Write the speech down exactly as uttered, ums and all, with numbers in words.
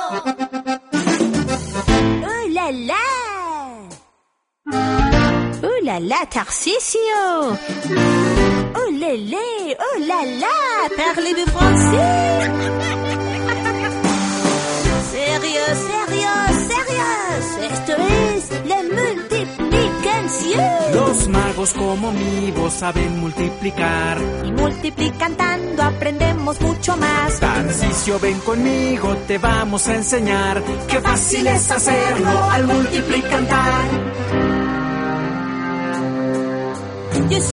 ¡Oh, la, la! ¡Oh, la, la, Tarcisio! ¡Oh, lé, lé! ¡Oh, la, la! Parlez-vous français? ¡Sérieux, sérieux, sérieux! Esto es la multiplicación. Los magos como mi voz saben multiplicar. Y multiplicando aprendemos mucho más. Tarcisio, ven conmigo, te vamos a enseñar. Qué fácil es hacerlo al multiplicar.